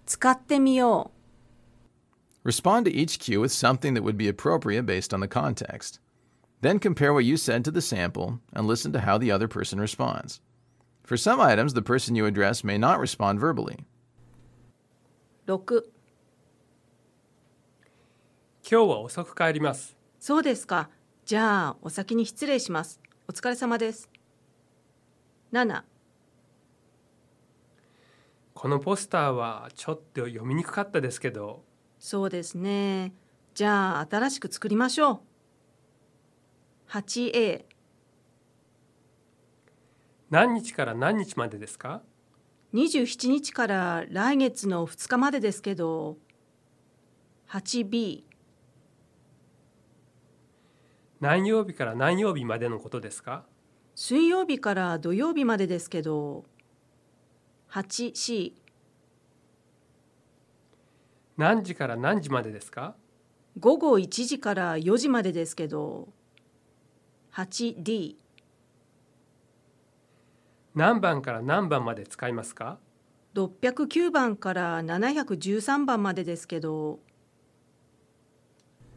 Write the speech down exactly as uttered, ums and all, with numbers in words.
使ってみよう。 Respond to each cue with something that would be appropriate based on the context. Then compare what you said to the sample and listen to how the other person responds. For some items, the person you address may not respond verbally. ろく. 今日は遅く帰ります。 そうですか。じゃあお先に失礼します。お疲れ様です。なな. このポスターはちょっと読みにくかったですけど。 そうですね。じゃあ新しく作りましょう。はちエー. 何日から何日までですか？ にじゅうしちにちから来月のふつかまでですけど。はちビー. 何曜日から何曜日までのことですか？ 水曜日から土曜日までですけど。はちシー. 何時から何時までですか？ 午後いちじからよじまでですけど。はちディー. 何番から何番まで使いますか？ ろっぴゃくきゅうばんからななひゃくじゅうさんばんまでですけど。